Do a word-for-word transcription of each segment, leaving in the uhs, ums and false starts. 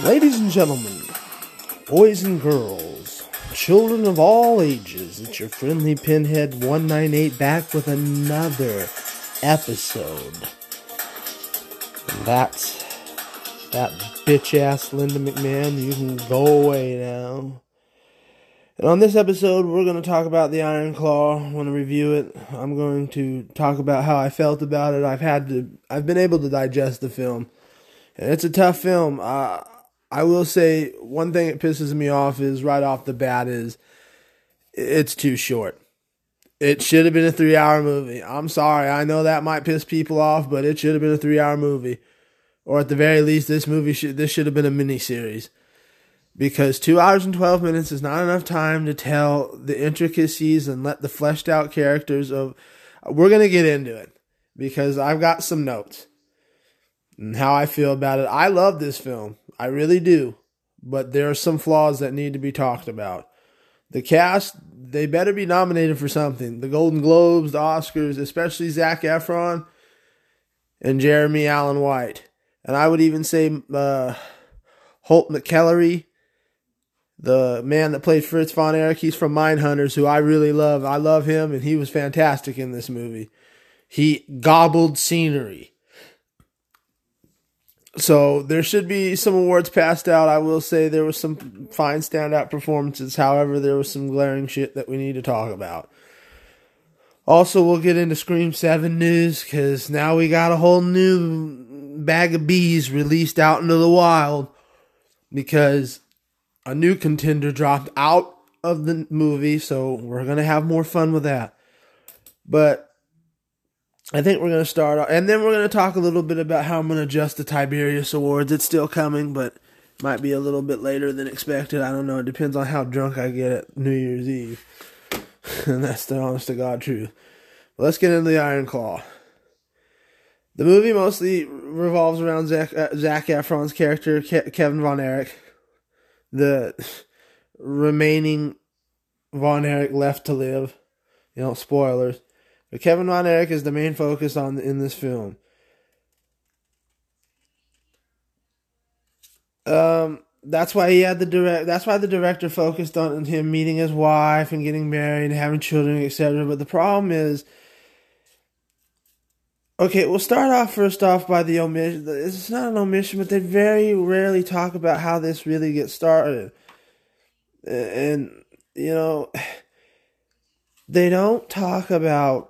Ladies and gentlemen, boys and girls, children of all ages, it's your friendly Pinhead one ninety-eight back with another episode. And that's that bitch-ass Linda McMahon. You can go away now. And on this episode, we're going to talk about the Iron Claw. I want to review it. I'm going to talk about how I felt about it. I've had to, I've been able to digest the film. And it's a tough film. Uh, I will say one thing that pisses me off is right off the bat is it's too short. It should have been a three-hour movie. I'm sorry. I know that might piss people off, but it should have been a three-hour movie. Or at the very least, this movie should this should have been a miniseries. Because two hours and twelve minutes is not enough time to tell the intricacies and let the fleshed out characters of... We're going to get into it. Because I've got some notes. And how I feel about it. I love this film. I really do. But there are some flaws that need to be talked about. The cast, they better be nominated for something. The Golden Globes, the Oscars, especially Zac Efron and Jeremy Allen White. And I would even say uh, Holt McKellery, the man that played Fritz von Erich. He's from Mindhunters, who I really love. I love him, and he was fantastic in this movie. He gobbled scenery. So there should be some awards passed out. I will say there was some fine standout performances. However, there was some glaring shit that we need to talk about. Also, we'll get into Scream seven news, because now we got a whole new bag of bees released out into the wild, because a new contender dropped out of the movie, so we're going to have more fun with that. But I think we're going to start off, and then we're going to talk a little bit about how I'm going to adjust the Tiberius Awards. It's still coming, but might be a little bit later than expected. I don't know. It depends on how drunk I get at New Year's Eve. And that's the honest to God truth. But let's get into the Iron Claw. The movie mostly revolves around Zac, uh, Zac Efron's character, Ke- Kevin Von Erich. The remaining Von Erich left to live. You know, spoilers. But Kevin Von Erich is the main focus on in this film. Um, that's why he had the direct. That's why the director focused on him meeting his wife and getting married and having children, et cetera. But the problem is, okay, we'll start off first off by the omission. It's not an omission, but they very rarely talk about how this really gets started. And you know, they don't talk about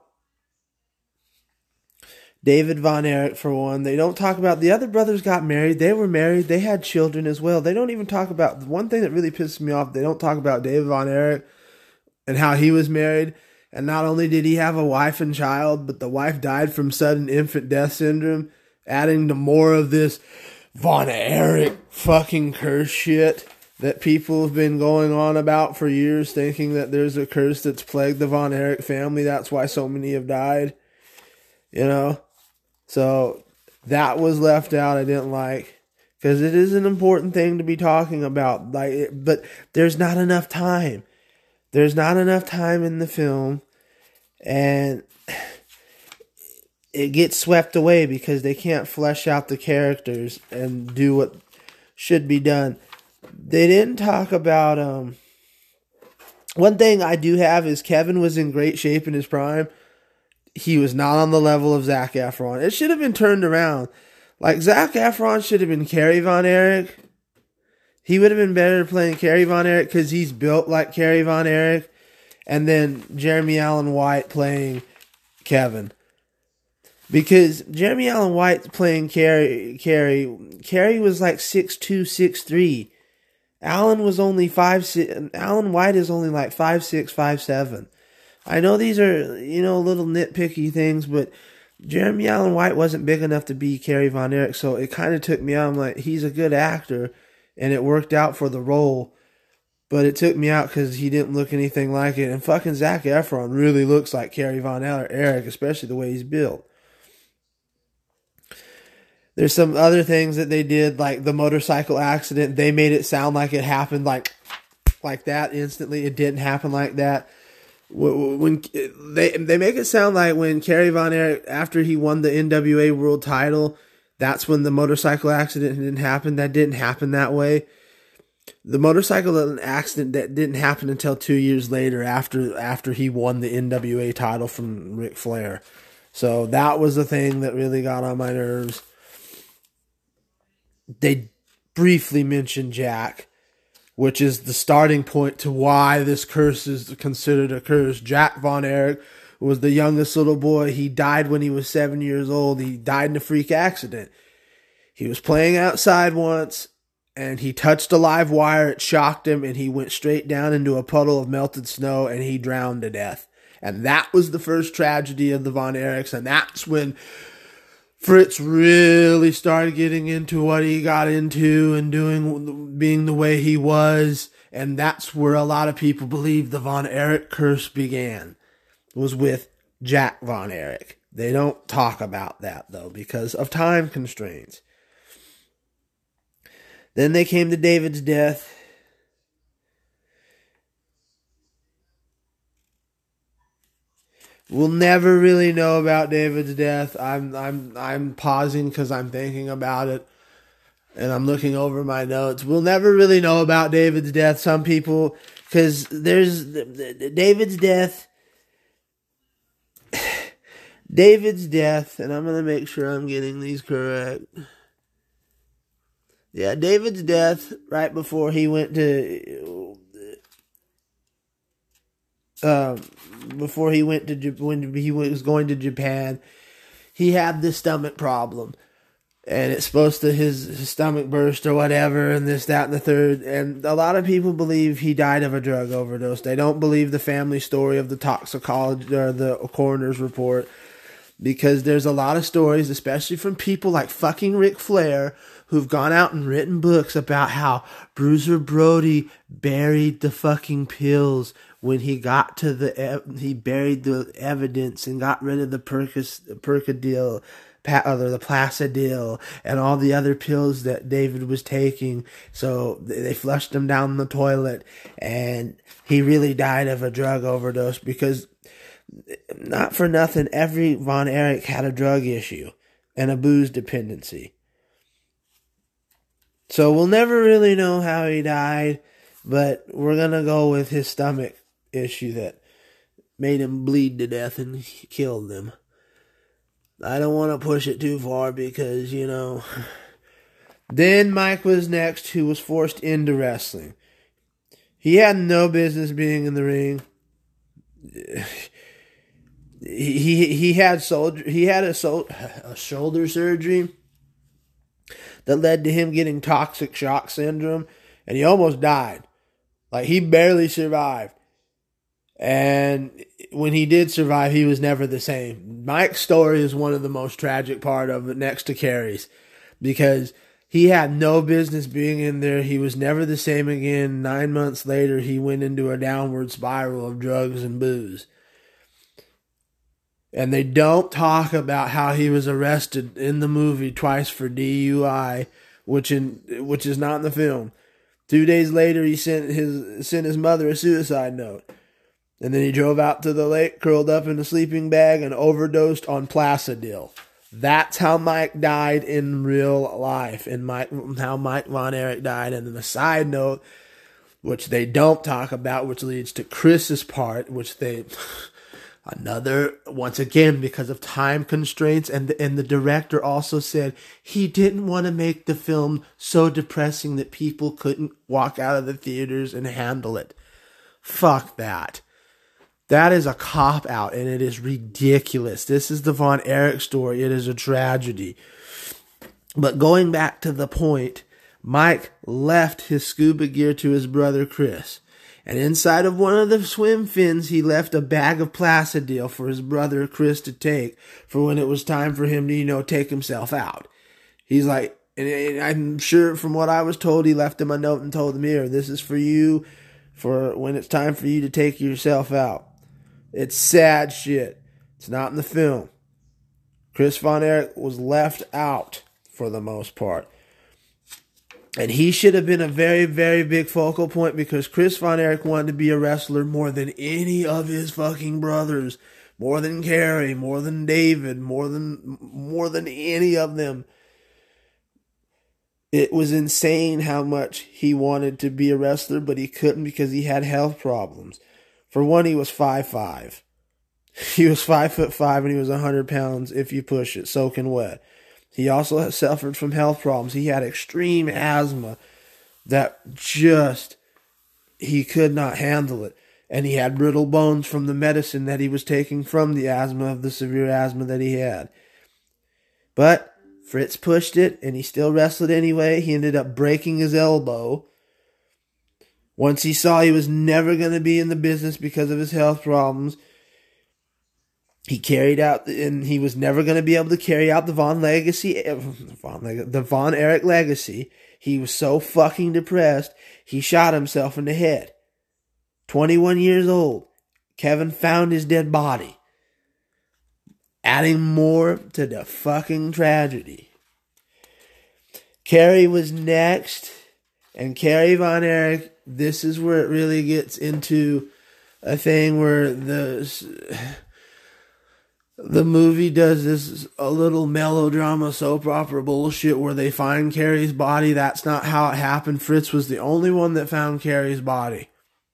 David Von Erich, for one. They don't talk about the other brothers got married. They were married. They had children as well. They don't even talk about... The one thing that really pisses me off, they don't talk about David Von Erich and how he was married. And not only did he have a wife and child, but the wife died from sudden infant death syndrome, adding to more of this Von Erich fucking curse shit that people have been going on about for years, thinking that there's a curse that's plagued the Von Erich family. That's why so many have died. You know? So, that was left out. I didn't like, because it is an important thing to be talking about. Like, but there's not enough time. There's not enough time in the film, and it gets swept away because they can't flesh out the characters and do what should be done. They didn't talk about, um, one thing I do have is Kevin was in great shape in his prime. He was not on the level of Zac Efron. It should have been turned around. Like, Zac Efron should have been Kerry Von Erich. He would have been better playing Kerry Von Erich because he's built like Kerry Von Erich. And then Jeremy Allen White playing Kevin. Because Jeremy Allen White playing Kerry, Kerry, Kerry was like six two, six three. Allen was only five six. Allen White is only like five six, five seven. I know these are, you know, little nitpicky things, but Jeremy Allen White wasn't big enough to be Kerry Von Erich, so it kind of took me out. I'm like, he's a good actor, and it worked out for the role, but it took me out because he didn't look anything like it. And fucking Zac Efron really looks like Kerry Von Erich, especially the way he's built. There's some other things that they did, like the motorcycle accident. They made it sound like it happened like like that instantly. It didn't happen like that. When they they make it sound like when Kerry Von Erich, after he won the N W A World Title, That's when the motorcycle accident didn't happen. That didn't happen that way. The motorcycle accident that didn't happen until two years later, after after he won the N W A title from Ric Flair. So that was the thing that really got on my nerves. They briefly mentioned Jack, which is the starting point to why this curse is considered a curse. Jack Von Erich was the youngest little boy. He died when he was seven years old. He died in a freak accident. He was playing outside once, and he touched a live wire. It shocked him, and he went straight down into a puddle of melted snow, and he drowned to death. And that was the first tragedy of the Von Erichs, and that's when Fritz really started getting into what he got into and doing, being the way he was. And that's where a lot of people believe the Von Erich curse began, was with Jack Von Erich. They don't talk about that, though, because of time constraints. Then they came to David's death. We'll never really know about David's death. I'm I'm I'm pausing because I'm thinking about it, and I'm looking over my notes. We'll never really know about David's death. Some people, because there's David's death. David's death, and I'm gonna make sure I'm getting these correct. Yeah, David's death right before he went to. Um, before he went to when he was going to Japan, he had this stomach problem, and it's supposed to his, his stomach burst or whatever, and this, that, and the third. And a lot of people believe he died of a drug overdose. They don't believe the family story of the toxicology or the coroner's report, because there's a lot of stories, especially from people like fucking Ric Flair, who've gone out and written books about how Bruiser Brody buried the fucking pills. When he got to the, he buried the evidence and got rid of the Percocet, Percadil, or the Placidil, and all the other pills that David was taking. So they flushed him down the toilet, and he really died of a drug overdose, because, not for nothing, every Von Erich had a drug issue and a booze dependency. So we'll never really know how he died, but we're gonna go with his stomach issue that made him bleed to death and killed him. I don't want to push it too far because, you know. Then Mike was next, who was forced into wrestling. He had no business being in the ring. He he, he had soldier he had a, sol- a shoulder surgery that led to him getting toxic shock syndrome, and he almost died. Like, he barely survived. And when he did survive, he was never the same. Mike's story is one of the most tragic part of it, next to Kerry's, because he had no business being in there. He was never the same again. Nine months later, he went into a downward spiral of drugs and booze. And they don't talk about how he was arrested in the movie twice for D U I, which in which is not in the film. Two days later, he sent his sent his mother a suicide note. And then he drove out to the lake, curled up in a sleeping bag, and overdosed on Placidil. That's how Mike died in real life, and Mike, how Mike Von Erich died. And then a side note, which they don't talk about, which leads to Chris's part, which they, another, once again, because of time constraints, and the, and the director also said he didn't want to make the film so depressing that people couldn't walk out of the theaters and handle it. Fuck that. That is a cop-out, and it is ridiculous. This is the Von Erich story. It is a tragedy. But going back to the point, Mike left his scuba gear to his brother Chris. And inside of one of the swim fins, he left a bag of Placidil for his brother Chris to take for when it was time for him to, you know, take himself out. He's like, and I'm sure from what I was told, he left him a note and told him, here, this is for you for when it's time for you to take yourself out. It's sad shit. It's not in the film. Chris Von Erich was left out for the most part. And he should have been a very, very big focal point, because Chris Von Erich wanted to be a wrestler more than any of his fucking brothers. More than Kerry, more than David, more than more than any of them. It was insane how much he wanted to be a wrestler, but he couldn't because he had health problems. For one, he was five foot five. He was five foot five and he was one hundred pounds if you push it, soaking wet. He also suffered from health problems. He had extreme asthma that just, he could not handle it. And he had brittle bones from the medicine that he was taking from the asthma, of the severe asthma that he had. But Fritz pushed it, and he still wrestled anyway. He ended up breaking his elbow. Once he saw he was never going to be in the business because of his health problems, he carried out, and he was never going to be able to carry out the Von legacy, Von, the Von Erich legacy. He was so fucking depressed, he shot himself in the head. twenty-one years old, Kevin found his dead body. Adding more to the fucking tragedy. Kerry was next, and Kerry Von Erich, this is where it really gets into a thing where the the movie does this a little melodrama soap opera bullshit where they find Kerry's body. That's not how it happened. Fritz was the only one that found Kerry's body.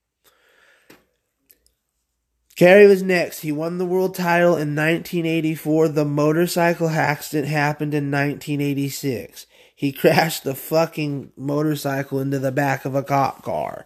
Kerry was next. He won the world title in nineteen eighty-four. The motorcycle accident happened in nineteen eighty-six. He crashed the fucking motorcycle into the back of a cop car.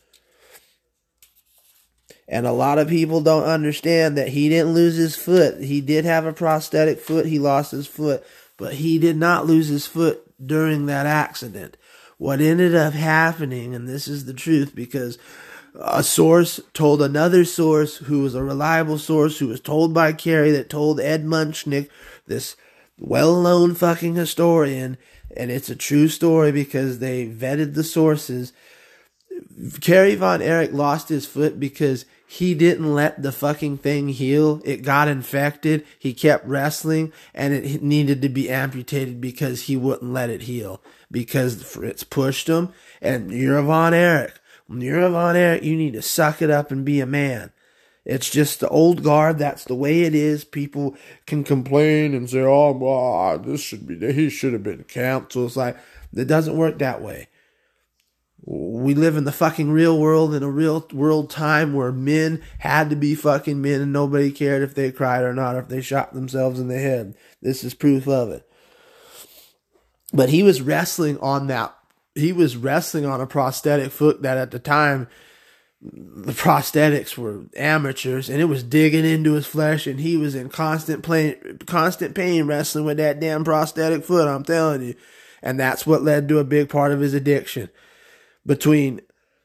And a lot of people don't understand that he didn't lose his foot. He did have a prosthetic foot. He lost his foot. But he did not lose his foot during that accident. What ended up happening, and this is the truth, because a source told another source who was a reliable source, who was told by Kerry, that told Ed Munchnick, this well-known fucking historian, and it's a true story because they vetted the sources. Kerry Von Erich lost his foot because he didn't let the fucking thing heal. It got infected. He kept wrestling, and it needed to be amputated because he wouldn't let it heal. Because Fritz pushed him, and you're a Von Erich. When you're a Von Erich, you need to suck it up and be a man. It's just the old guard. That's the way it is. People can complain and say, oh, well, this should be, he should have been canceled. It's like, it doesn't work that way. We live in the fucking real world, in a real world time where men had to be fucking men and nobody cared if they cried or not, or if they shot themselves in the head. This is proof of it. But he was wrestling on that. He was wrestling on a prosthetic foot that at the time, the prosthetics were amateurs, and it was digging into his flesh, and he was in constant pain, constant pain wrestling with that damn prosthetic foot, I'm telling you. And that's what led to a big part of his addiction. Between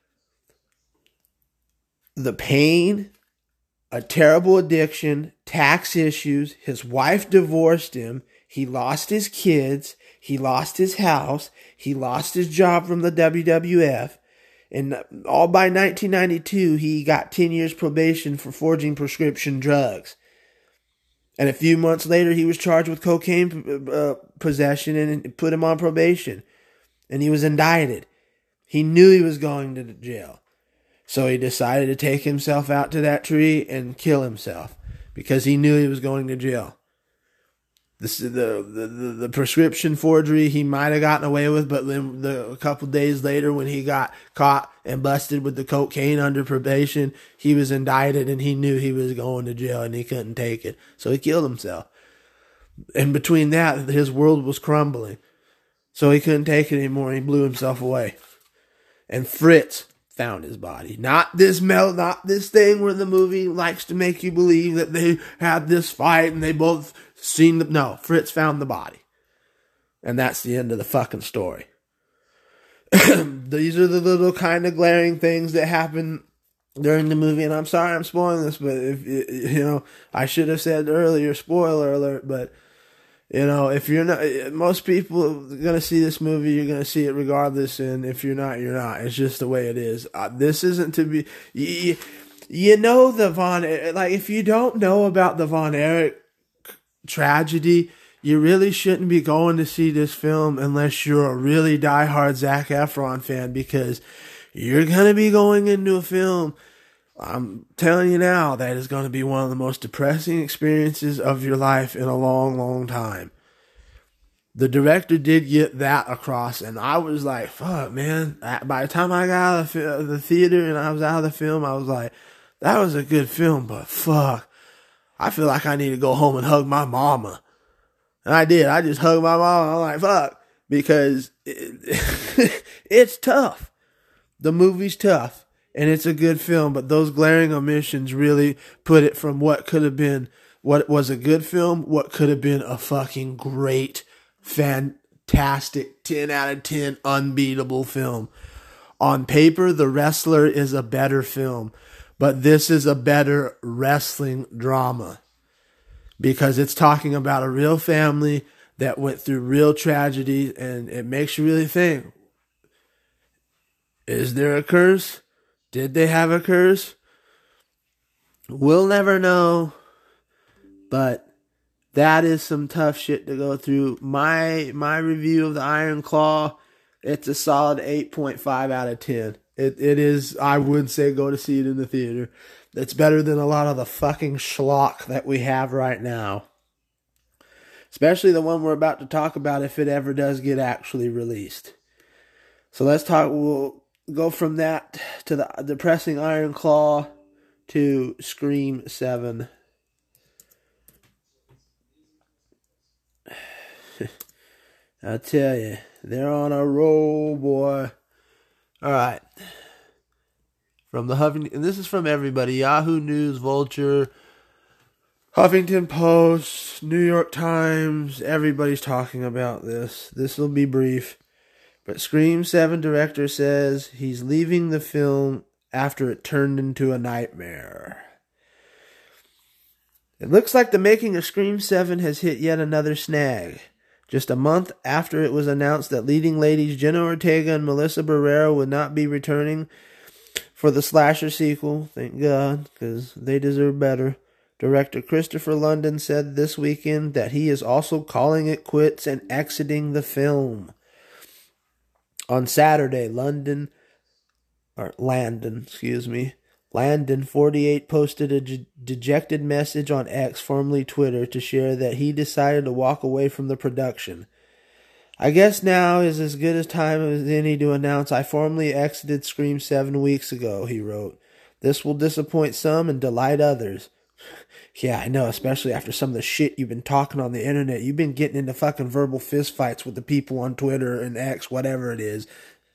the pain, a terrible addiction, tax issues, his wife divorced him, he lost his kids, he lost his house, he lost his job from the W W F, and all by nineteen ninety-two, he got ten years probation for forging prescription drugs. And a few months later, he was charged with cocaine uh, possession and put him on probation. And he was indicted. He knew he was going to jail. So he decided to take himself out to that tree and kill himself because he knew he was going to jail. This, the, the, the, the prescription forgery he might have gotten away with, but then the, a couple days later when he got caught and busted with the cocaine under probation, he was indicted and he knew he was going to jail and he couldn't take it. So he killed himself. And between that, his world was crumbling. So he couldn't take it anymore and he blew himself away. And Fritz found his body. Not this mel- not this thing where the movie likes to make you believe that they had this fight and they both seen the... No, Fritz found the body. And that's the end of the fucking story. These are the little kind of glaring things that happen during the movie. And I'm sorry I'm spoiling this, but if you know, I should have said earlier, spoiler alert, but you know, if you're not, most people are going to see this movie, you're going to see it regardless. And if you're not, you're not. It's just the way it is. Uh, this isn't to be, you, you know, the Von, like, if you don't know about the Von Erich tragedy, you really shouldn't be going to see this film unless you're a really diehard Zac Efron fan, because you're going to be going into a film, I'm telling you now, that is going to be one of the most depressing experiences of your life in a long, long time. the director did get that across, and I was like, fuck, man. By the time I got out of the theater and I was out of the film, I was like, that was a good film, but fuck, I feel like I need to go home and hug my mama. And I did. I just hugged my mama. I'm like, fuck, because it, it's tough. The movie's tough, and it's a good film, but those glaring omissions really put it from what could have been, what was a good film, what could have been a fucking great, fantastic, ten out of ten, unbeatable film. On paper, The Wrestler is a better film, but this is a better wrestling drama because it's talking about a real family that went through real tragedy, and it makes you really think, is there a curse? Did they have a curse? We'll never know, but that is some tough shit to go through. My my review of the Iron Claw, it's a solid eight point five out of ten. It It is, I would say, go to see it in the theater. It's better than a lot of the fucking schlock that we have right now. Especially the one we're about to talk about if it ever does get actually released. So let's talk, we'll go from that to the depressing Iron Claw to Scream seven. I tell you, they're on a roll, boy. Alright. From the Huffington, and this is from everybody, Yahoo News, Vulture, Huffington Post, New York Times, everybody's talking about this. This will be brief. But Scream seven director says he's leaving the film after it turned into a nightmare. It looks like the making of Scream seven has hit yet another snag. Just a month after it was announced that leading ladies Jenna Ortega and Melissa Barrera would not be returning for the slasher sequel, thank God, because they deserve better, director Christopher London said this weekend that he is also calling it quits and exiting the film. On Saturday, London, or Landon, excuse me, Landon, forty-eight, posted a de- dejected message on X, formerly Twitter, to share that he decided to walk away from the production. I guess now is as good a time as any to announce I formally exited Scream seven weeks ago, he wrote. This will disappoint some and delight others. Yeah, I know, especially after some of the shit you've been talking on the internet. You've been getting into fucking verbal fistfights with the people on Twitter and X, whatever it is.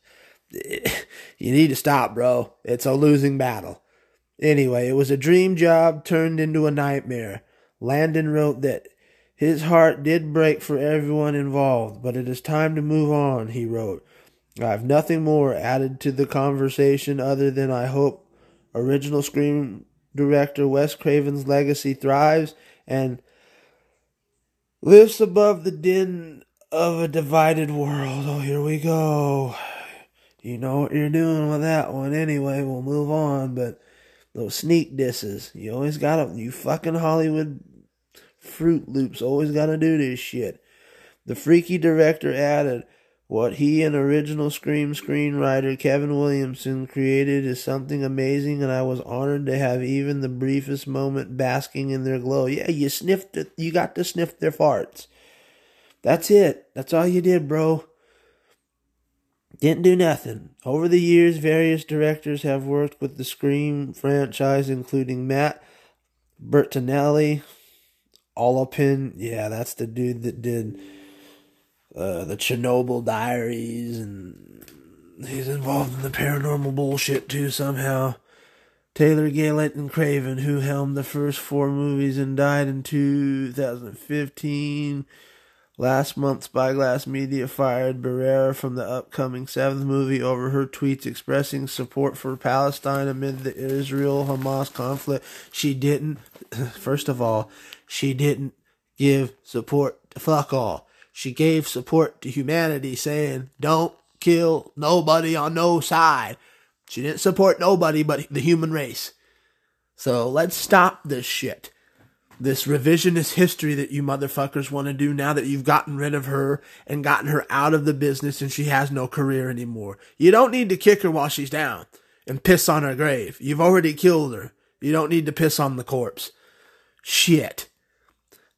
You need to stop, bro. It's a losing battle. Anyway, it was a dream job turned into a nightmare. Landon wrote that his heart did break for everyone involved, but it is time to move on, he wrote. I have nothing more added to the conversation other than I hope original Scream director Wes Craven's legacy thrives and lifts above the din of a divided world. Oh, here we go. You know what you're doing with that one. Anyway, we'll move on, but those sneak disses, you always gotta, you fucking Hollywood Fruit Loops always gotta do this shit. The freaky director added, what he and original Scream screenwriter Kevin Williamson created is something amazing, and I was honored to have even the briefest moment basking in their glow. Yeah, you sniffed it. You got to sniff their farts. That's it. That's all you did, bro. Didn't do nothing. Over the years, various directors have worked with the Scream franchise, including Matt Bertinelli, Olapin. Yeah, that's the dude that did Uh, the Chernobyl Diaries, and he's involved in the paranormal bullshit too somehow. Taylor Gillett and Craven, who helmed the first four movies and died in two thousand fifteen. Last month, Spyglass Media fired Barrera from the upcoming seventh movie over her tweets expressing support for Palestine amid the Israel-Hamas conflict. She didn't, first of all, she didn't give support to fuck all. She gave support to humanity, saying, don't kill nobody on no side. She didn't support nobody but the human race. So let's stop this shit. This revisionist history that you motherfuckers want to do now that you've gotten rid of her and gotten her out of the business and she has no career anymore. You don't need to kick her while she's down and piss on her grave. You've already killed her. You don't need to piss on the corpse. Shit.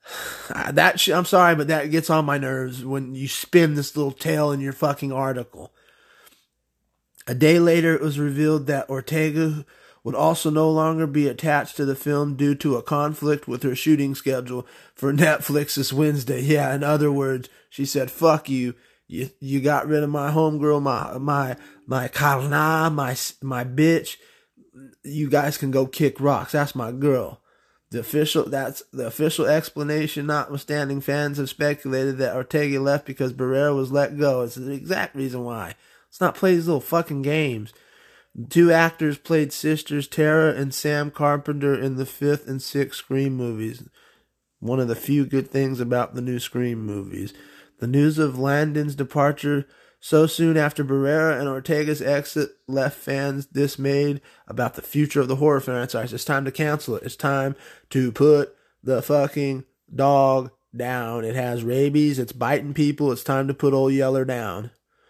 That sh- I'm sorry, but that gets on my nerves when you spin this little tale in your fucking article. A day later, it was revealed that Ortega would also no longer be attached to the film due to a conflict with her shooting schedule for Netflix's Wednesday. Yeah, in other words, she said, fuck you. You you got rid of my homegirl, my my my carna, my my bitch. You guys can go kick rocks. That's my girl. The official that's the official explanation, notwithstanding fans have speculated that Ortega left because Barrera was let go. It's the exact reason why. Let's not play these little fucking games. The two actors played sisters Tara and Sam Carpenter in the fifth and sixth Scream movies. One of the few good things about the new Scream movies. The news of Landon's departure so soon after Barrera and Ortega's exit left fans dismayed about the future of the horror franchise. It's time to cancel it. It's time to put the fucking dog down. It has rabies. It's biting people. It's time to put old Yeller down.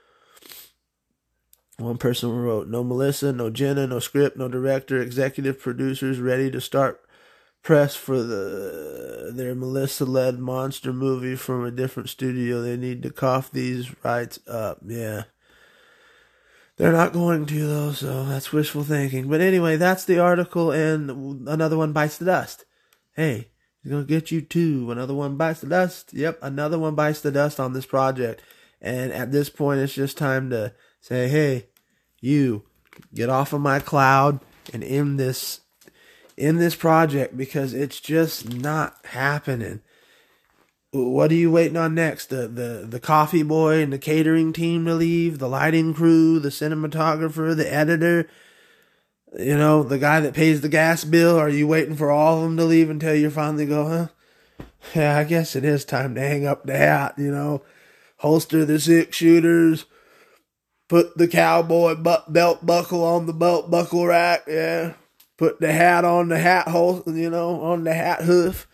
One person wrote, no Melissa, no Jenna, no script, no director, executive producers ready to start press for the their Melissa-led monster movie from a different studio. They need to cough these rights up. Yeah. They're not going to, though, so that's wishful thinking. But anyway, that's the article, and another one bites the dust. Hey, he's going to get you too. Another one bites the dust. Yep, another one bites the dust on this project. And at this point, it's just time to say, hey, you, get off of my cloud and end this in this project, because it's just not happening. What are you waiting on next? The, the the coffee boy and the catering team to leave? The lighting crew? The cinematographer? The editor? You know, the guy that pays the gas bill? Are you waiting for all of them to leave until you finally go, huh? Yeah, I guess it is time to hang up the hat, you know. Holster the six shooters. Put the cowboy belt buckle on the belt buckle rack, yeah. Put the hat on the hat hole, you know, on the hat hoof.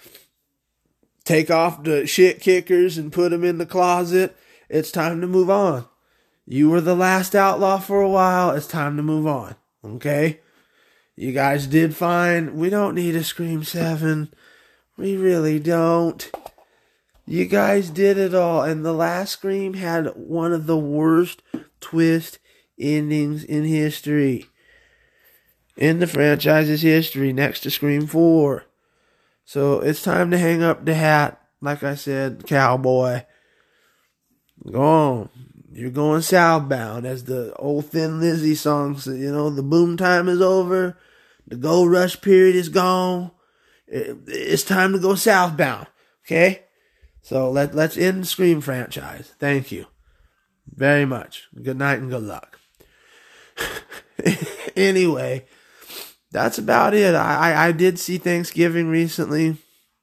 Take off the shit kickers and put them in the closet. It's time to move on. You were the last outlaw for a while. It's time to move on. Okay? You guys did fine. We don't need a Scream seven. We really don't. You guys did it all. And the last Scream had one of the worst twist endings in history. In the franchise's history, next to Scream four. So it's time to hang up the hat. Like I said, cowboy. Go on. You're going southbound, as the old Thin Lizzy song says. You know, the boom time is over. The gold rush period is gone. It's time to go southbound. Okay? So let, let's end the Scream franchise. Thank you very much. Good night and good luck. Anyway, that's about it. I, I, I did see Thanksgiving recently.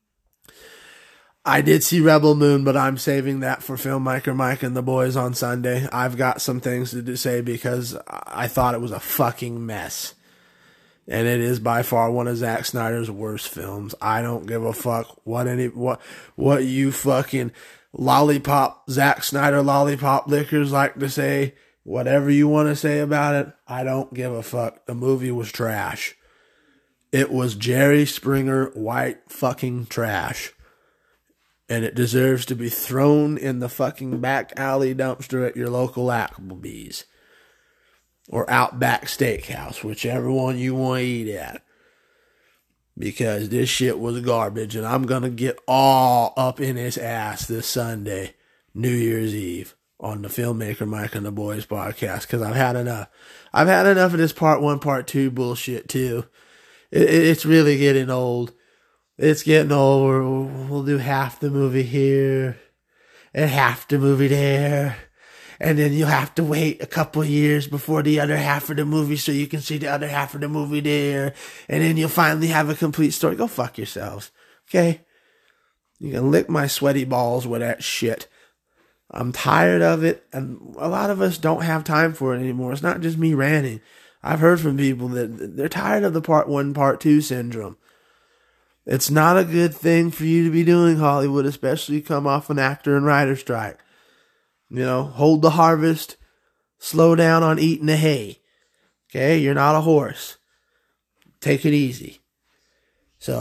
I did see Rebel Moon, but I'm saving that for Filmmaker Mike and the boys on Sunday. I've got some things to say because I thought it was a fucking mess. And it is by far one of Zack Snyder's worst films. I don't give a fuck what any what what you fucking lollipop Zack Snyder lollipop lickers like to say. Whatever you want to say about it, I don't give a fuck. The movie was trash. It was Jerry Springer white fucking trash. And it deserves to be thrown in the fucking back alley dumpster at your local Applebee's. Or Outback Steakhouse, whichever one you want to eat at. Because this shit was garbage, and I'm going to get all up in his ass this Sunday, New Year's Eve, on the Filmmaker Mike and the Boys podcast, because I've had enough. I've had enough of this part one, part two bullshit, too. It, it's really getting old. It's getting old. We'll do half the movie here, and half the movie there. And then you'll have to wait a couple of years before the other half of the movie so you can see the other half of the movie there. And then you'll finally have a complete story. Go fuck yourselves. Okay? You can lick my sweaty balls with that shit. I'm tired of it. And a lot of us don't have time for it anymore. It's not just me ranting. I've heard from people that they're tired of the part one, part two syndrome. It's not a good thing for you to be doing, Hollywood, especially come off an actor and writer strike. You know, hold the harvest, slow down on eating the hay. Okay, you're not a horse. Take it easy. So,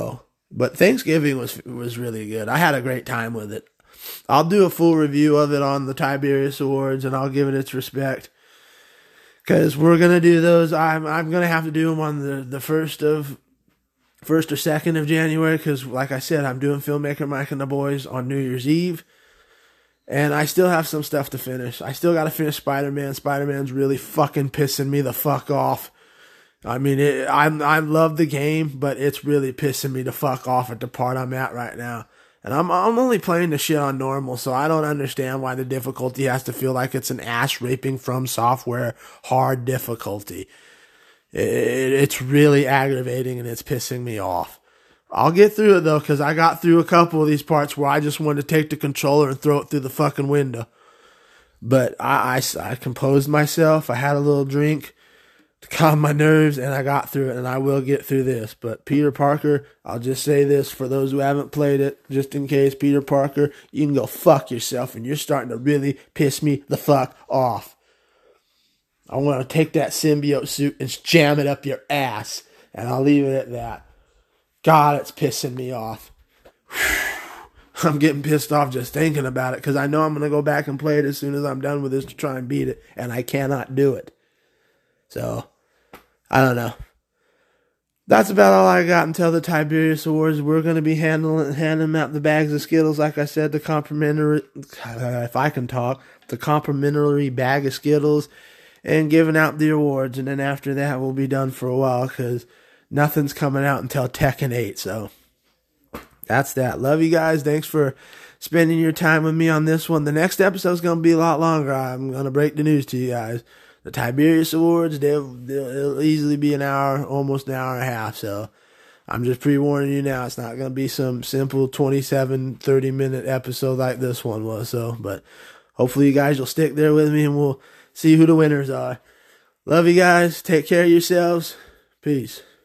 But Thanksgiving was was really good. I had a great time with it. I'll do a full review of it on the Tiberius Awards, and I'll give it its respect. Because we're gonna do those. I'm I'm gonna have to do them on the, the first of first or second of January. Because like I said, I'm doing Filmmaker Mike and the Boys on New Year's Eve, and I still have some stuff to finish. I still got to finish Spider-Man. Spider-Man's really fucking pissing me the fuck off. I mean, it, I I love the game, but it's really pissing me the fuck off at the part I'm at right now. And I'm I'm only playing the shit on normal, so I don't understand why the difficulty has to feel like it's an ass raping From Software hard difficulty. It, it, it's really aggravating and it's pissing me off. I'll get through it though, because I got through a couple of these parts where I just wanted to take the controller and throw it through the fucking window. But I, I, I composed myself. I had a little drink to calm my nerves, and I got through it, and I will get through this. But Peter Parker, I'll just say this for those who haven't played it, just in case, Peter Parker, you can go fuck yourself, and you're starting to really piss me the fuck off. I want to take that symbiote suit and jam it up your ass, and I'll leave it at that. God, it's pissing me off. I'm getting pissed off just thinking about it, because I know I'm going to go back and play it as soon as I'm done with this to try and beat it, and I cannot do it. So, I don't know. That's about all I got until the Tiberius Awards. We're going to be handling handing out the bags of Skittles, like I said, the complimentary, if I can talk, the complimentary bag of Skittles, and giving out the awards. And then after that, we'll be done for a while, because nothing's coming out until Tekken eight. So, that's that. Love you guys. Thanks for spending your time with me on this one. The next episode's going to be a lot longer. I'm going to break the news to you guys. The Tiberius Awards, they'll, they'll easily be an hour, almost an hour and a half. So I'm just pre-warning you now. It's not going to be some simple twenty-seven, thirty minute episode like this one was. So, but hopefully you guys will stick there with me, and we'll see who the winners are. Love you guys. Take care of yourselves. Peace.